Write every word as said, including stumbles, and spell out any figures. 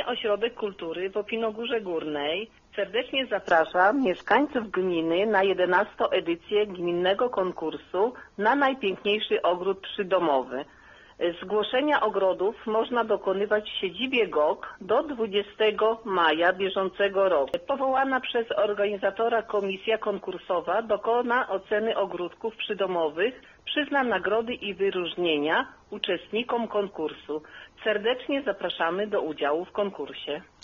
Ośrodek Kultury w Opinogórze Górnej serdecznie zaprasza mieszkańców gminy na jedenastą edycję gminnego konkursu na najpiękniejszy ogród przydomowy. Zgłoszenia ogrodów można dokonywać w siedzibie G O K do dwudziestego maja bieżącego roku. Powołana przez organizatora komisja konkursowa dokona oceny ogródków przydomowych, przyzna nagrody i wyróżnienia uczestnikom konkursu. Serdecznie zapraszamy do udziału w konkursie.